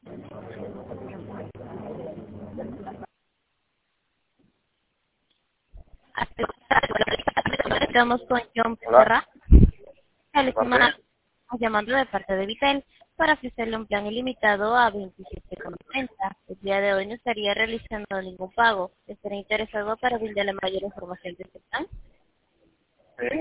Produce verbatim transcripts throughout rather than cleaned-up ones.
Estamos con John Hola. Serra. El ¿Parte? estimado, estamos llamando de parte de Vitel para ofrecerle un plan ilimitado a veintisiete con noventa. El día de hoy no estaría realizando ningún pago. ¿Estaría interesado para brindarle mayor información de este plan? Sí.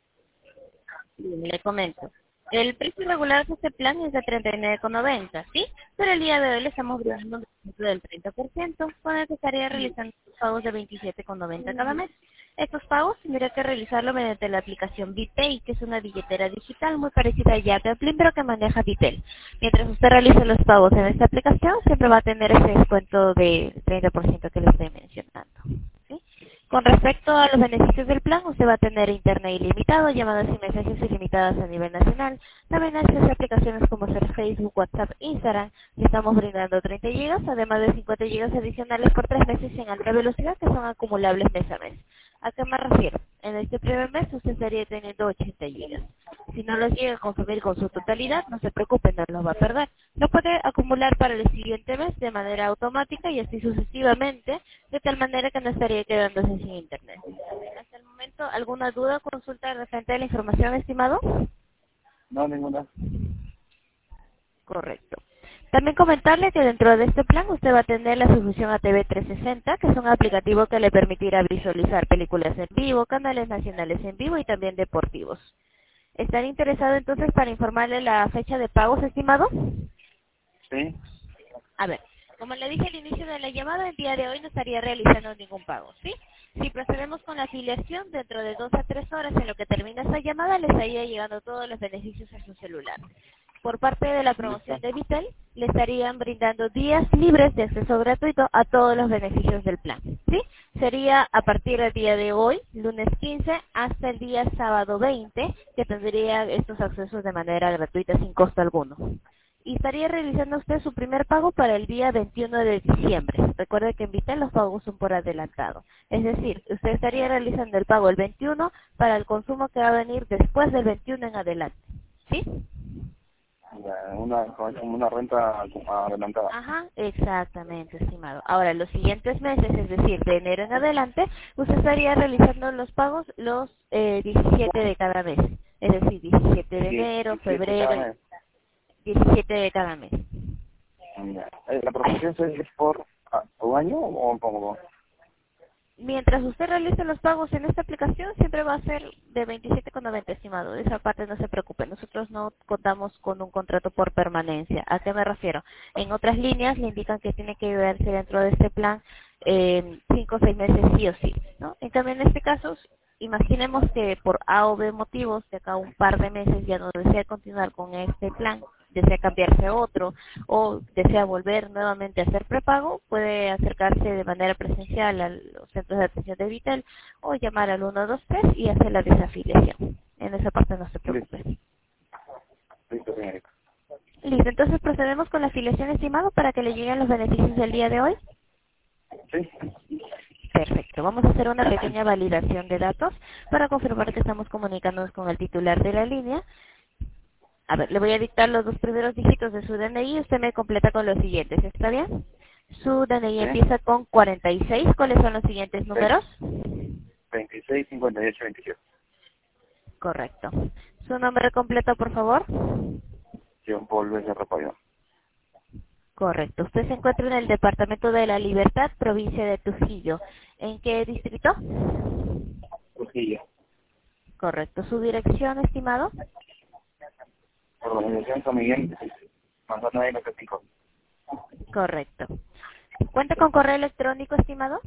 Bien, le comento. El precio regular de este plan es de treinta y nueve con noventa, ¿sí? Pero el día de hoy le estamos brindando un descuento del treinta por ciento, con el que estaría realizando pagos de veintisiete con noventa cada mes. Estos pagos tendría que realizarlo mediante la aplicación BitPay, que es una billetera digital muy parecida a Yape o Plin, pero que maneja Vitel. Mientras usted realice los pagos en esta aplicación, siempre va a tener ese descuento del treinta por ciento que le estoy mencionando, ¿sí? Con respecto a los beneficios del plan, usted va a tener internet ilimitado, llamadas y mensajes ilimitadas a nivel nacional, también acceso a aplicaciones como ser Facebook, WhatsApp, Instagram, y estamos brindando treinta gigas, además de cincuenta gigas adicionales por tres meses en alta velocidad que son acumulables mes a mes. ¿A qué me refiero? En este primer mes usted estaría teniendo ochenta gigas. Si no los llega a consumir con su totalidad, no se preocupe, no los va a perder. Lo puede acumular para el siguiente mes de manera automática y así sucesivamente, de tal manera que no estaría quedándose sin internet. Hasta el momento, ¿alguna duda o consulta referente a la información, estimado? No, ninguna. Correcto. También comentarle que dentro de este plan usted va a tener la suscripción a T V trescientos sesenta, que es un aplicativo que le permitirá visualizar películas en vivo, canales nacionales en vivo y también deportivos. ¿Están interesado entonces para informarle la fecha de pagos, estimado? Sí. A ver, como le dije al inicio de la llamada, el día de hoy no estaría realizando ningún pago, ¿sí? Si procedemos con la afiliación, dentro de dos a tres horas en lo que termina esta llamada, le estaría llegando todos los beneficios a su celular. Por parte de la Listo. promoción de Vitel, le estarían brindando días libres de acceso gratuito a todos los beneficios del plan, ¿sí? Sería a partir del día de hoy, lunes quince, hasta el día sábado veinte, que tendría estos accesos de manera gratuita sin costo alguno. Y estaría realizando usted su primer pago para el día veintiuno de diciembre. Recuerde que en Vitel los pagos son por adelantado. Es decir, usted estaría realizando el pago el veintiuno para el consumo que va a venir después del veintiuno en adelante, ¿sí? Ya, Una, una renta adelantada. Ajá, exactamente, estimado. Ahora, los siguientes meses, es decir, de enero en adelante, usted estaría realizando los pagos los eh, diecisiete de cada mes. Es decir, diecisiete de enero, diecisiete cada febrero, mes. diecisiete de cada mes. Ya. Eh, ¿La promoción se es por ah, un año o como? Mientras usted realice los pagos en esta aplicación, siempre va a ser de veintisiete con noventa, estimado. De esa parte no se preocupe. Nosotros no contamos con un contrato por permanencia. ¿A qué me refiero? En otras líneas le indican que tiene que verse dentro de este plan eh, cinco o seis meses sí o sí, ¿no? En cambio, en este caso, imaginemos que por A o B motivos, de acá a un par de meses ya no desea continuar con este plan, desea cambiarse a otro o desea volver nuevamente a hacer prepago, puede acercarse de manera presencial a los centros de atención de Vitel o llamar al uno dos tres y hacer la desafiliación. En esa parte no se Listo. preocupe. Listo, señorita. Listo, entonces procedemos con la afiliación, estimado, para que le lleguen los beneficios del día de hoy. Sí. Perfecto, vamos a hacer una pequeña validación de datos para confirmar que estamos comunicándonos con el titular de la línea. A ver, le voy a dictar los dos primeros dígitos de su D N I y usted me completa con los siguientes, ¿está bien? Su D N I Sí. empieza con cuarenta y seis, ¿cuáles son los siguientes números? veintiséis, cincuenta y ocho, veintisiete. Correcto. ¿Su nombre completo, por favor? John Paul Becerra Payón. Correcto. Usted se encuentra en el Departamento de la Libertad, provincia de Trujillo. ¿En qué distrito? Trujillo. Correcto. ¿Su dirección, estimado? Organización San Miguel. Manzana de Capico. Correcto. ¿Cuenta con correo electrónico, estimado?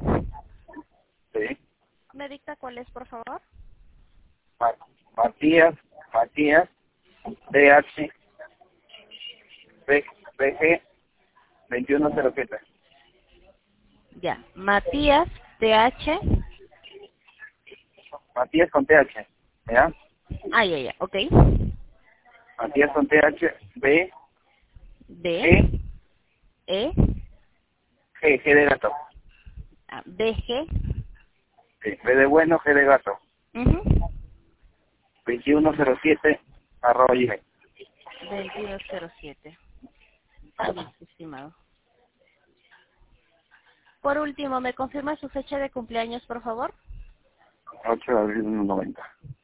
Sí. ¿Me dicta cuál es, por favor? Ma- Matías, Matías, D H, B G, veintiuno cero siete. Ya. Matías, T H. Matías con T H, ¿ya? Ah, ya, ya, ok. Matías con T H, B, B, G, E, G, G de gato. ah, B, G. Sí, B de bueno, G de gato. Uh veintiuno cero siete, arroba gmail. veintiuno cero siete. Listo, estimado. estimado. Por último, ¿me confirma su fecha de cumpleaños, por favor? ocho de abril del noventa.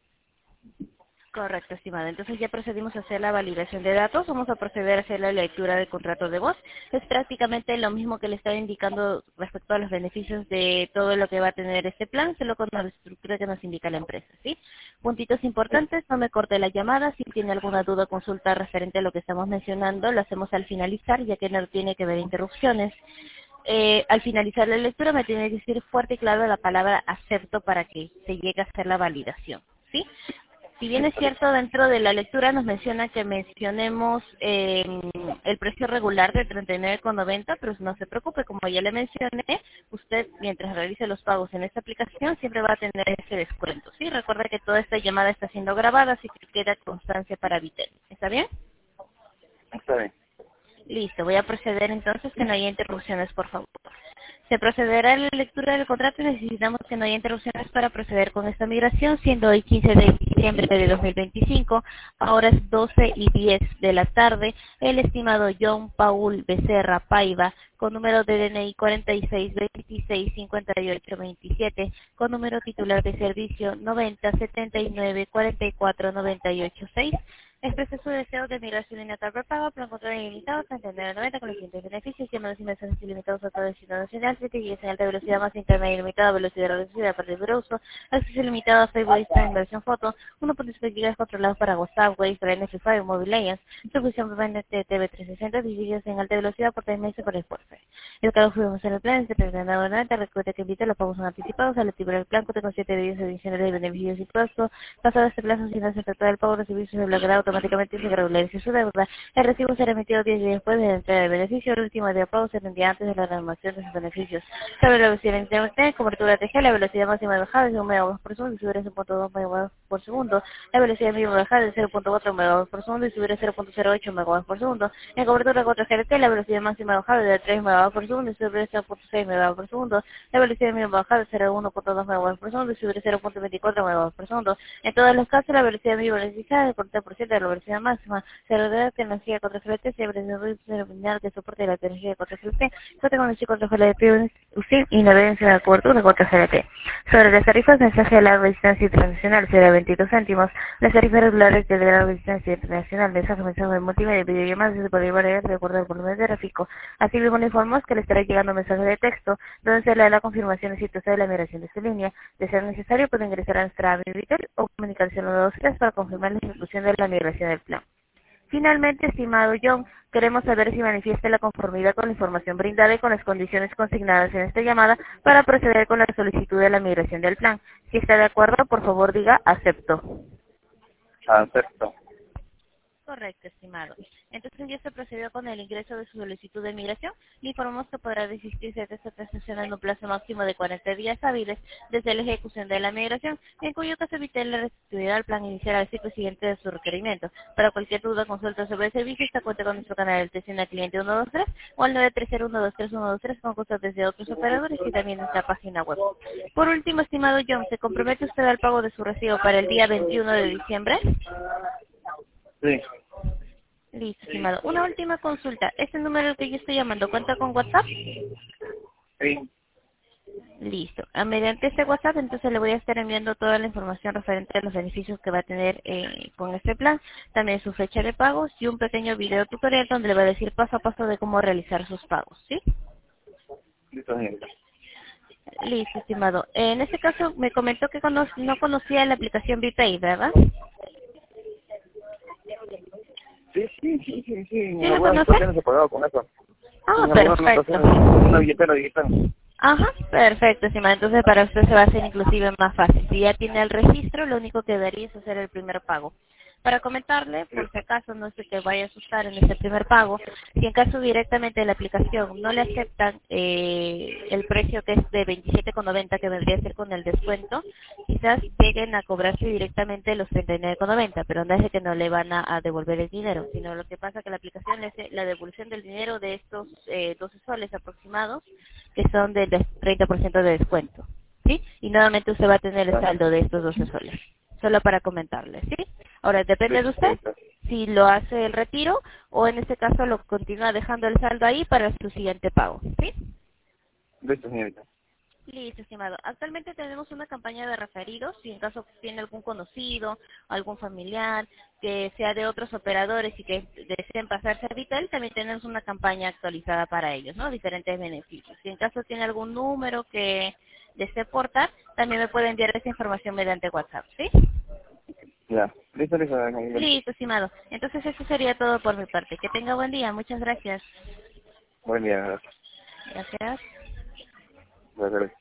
Correcto, estimado. Entonces ya procedimos a hacer la validación de datos. Vamos a proceder a hacer la lectura del contrato de voz. Es prácticamente lo mismo que le estaba indicando respecto a los beneficios de todo lo que va a tener este plan, solo con la estructura que nos indica la empresa, ¿sí? Puntitos importantes, no me corte la llamada. Si tiene alguna duda o consulta referente a lo que estamos mencionando, lo hacemos al finalizar, ya que no tiene que haber interrupciones. Eh, al finalizar la lectura me tiene que decir fuerte y claro la palabra acepto para que se llegue a hacer la validación, ¿sí? Si bien es cierto, dentro de la lectura nos menciona que mencionemos eh, el precio regular de treinta y nueve con noventa, pero no se preocupe, como ya le mencioné, usted mientras realice los pagos en esta aplicación siempre va a tener ese descuento, ¿sí? Recuerda que toda esta llamada está siendo grabada, así que queda constancia para Vitel. ¿Está bien? Está bien. Listo, voy a proceder entonces que no haya interrupciones, por favor. Se procederá a la lectura del contrato y necesitamos que no haya interrupciones para proceder con esta migración, siendo hoy quince de diciembre de dos mil veinticinco, a horas doce y diez de la tarde, el estimado John Paul Becerra Paiva, con número de D N I cuarenta y seis veintiséis cincuenta y ocho veintisiete, con número titular de servicio noventa setenta y nueve cuarenta y cuatro noventa y ocho seis, expresa su deseo de migración innatal prepago para encontrar ilimitados a entender noventa con los siguientes beneficios: llamadas y mensajes ilimitados a todo el destino nacional, siete G en alta velocidad más interna ilimitada, velocidad reducida a partir de uso, acceso ilimitado a Facebook, Instagram, versión foto, uno punto cinco gigas controlados para WhatsApp, Wave, para N F F, Mobile Legends, suscripción permanente T V trescientos sesenta, diez gigas en alta velocidad por tres meses por el fuerza. El cargo fuimos en el plan, este presentado noventa, recuerda que invita los pagos son anticipados, al activar el plan, cuenta con siete días adicionales de beneficios y costos, pasado este plazo sin hacer efectuar el pago, los servicios se bloqueará automáticamente y se regulariza su deuda. El recibo será emitido diez días después de la entrega del beneficio, el último día de pago se tendría antes de la renovación de sus beneficios. Sobre la velocidad de internet, cobertura T G, la velocidad máxima de bajada es de un megabits por segundo y subir a cero punto dos megabits por segundo, la velocidad mínima de bajada es de cero punto cuatro megabits por segundo y subir a cero punto cero ocho megabits por segundo. En cobertura cuatro G L T, la velocidad máxima de bajada es de tres megabits por segundo y subir a cero punto seis megabits por segundo, la velocidad mínima de bajada es de uno punto dos megabits por segundo y subir a cero punto veinticuatro megabits por segundo. En todos los casos, la velocidad mínima necesitada es del cuarenta por ciento de la velocidad máxima. Se rodea de tecnología cuatro G L T, siempre es un terminal que soporte la tecnología cuatro G L T, esta tecnología cuatro G L T usted y navegancia de la cobertura cuatro G L T. Sobre las tarifas de mensaje de larga distancia internacional será veintidós céntimos, las tarifas regulares de larga distancia internacional, mensaje, mensaje de multimedia y videollamadas se podría variar de acuerdo al volumen de tráfico. Así mismo le informamos que le estará llegando un mensaje de texto donde se le da la confirmación exitosa de la migración de su línea. De ser necesario, puede ingresar a nuestra A P I Vitel o comunicarse al uno dos tres para confirmar la ejecución de la migración del plan. Finalmente, estimado John, queremos saber si manifiesta la conformidad con la información brindada y con las condiciones consignadas en esta llamada para proceder con la solicitud de la migración del plan. Si está de acuerdo, por favor diga acepto. Acepto. Correcto, estimado. Entonces ya se procedió con el ingreso de su solicitud de migración. Le informamos que podrá desistirse de esta transacción en un plazo máximo de cuarenta días hábiles desde la ejecución de la migración, en cuyo caso Vitel le restituirá al plan inicial al ciclo siguiente de su requerimiento. Para cualquier duda, consulta sobre el servicio, está cuenta con nuestro canal de atención al cliente ciento veintitrés o al nueve tres cero uno dos tres uno dos tres con cosas desde otros operadores y también nuestra página web. Por último, estimado John, ¿se compromete usted al pago de su recibo para el día veintiuno de diciembre? Sí. Listo, estimado. Una última consulta. ¿Este número al que yo estoy llamando cuenta con WhatsApp? Sí. Listo. A mediante este WhatsApp, entonces le voy a estar enviando toda la información referente a los beneficios que va a tener eh, con este plan, también su fecha de pagos y un pequeño video tutorial donde le va a decir paso a paso de cómo realizar sus pagos, ¿sí? Listo, señorita. Listo, estimado. En este caso, me comentó que cono no conocía la aplicación VPay, ¿verdad? Sí, sí, sí, sí, sí. En ¿Sí lo algunas conoce? ocasiones he pagado con eso. Ah, En algunas perfecto. ocasiones con una billetera digital. Ajá, perfecto, estimada. Entonces para usted se va a hacer inclusive más fácil. Si ya tiene el registro, lo único que daría es hacer el primer pago. Para comentarle, por si acaso no sé que vaya a asustar en ese primer pago, si en caso directamente de la aplicación no le aceptan eh, el precio que es de veintisiete con noventa que vendría a ser con el descuento, quizás lleguen a cobrarse directamente los treinta y nueve con noventa, pero no es de que no le van a, a devolver el dinero, sino lo que pasa es que la aplicación le hace la devolución del dinero de estos eh, doce soles aproximados, que son del treinta por ciento de descuento, ¿sí? Y nuevamente usted va a tener el saldo de estos doce soles. Solo para comentarle, ¿sí? Ahora, depende de usted si lo hace el retiro o en este caso lo continúa dejando el saldo ahí para su siguiente pago, ¿sí? Listo, señorita. Listo, estimado. Actualmente tenemos una campaña de referidos, si en caso tiene algún conocido, algún familiar, que sea de otros operadores y que deseen pasarse a Vitel, también tenemos una campaña actualizada para ellos, ¿no? Diferentes beneficios. Si en caso tiene algún número que desee portar, también me puede enviar esa información mediante WhatsApp, ¿sí? Ya. Listo, listo. Buen Listo, estimado. Entonces eso sería todo por mi parte. Que tenga buen día. Muchas gracias. buen día, gracias. Gracias. Gracias.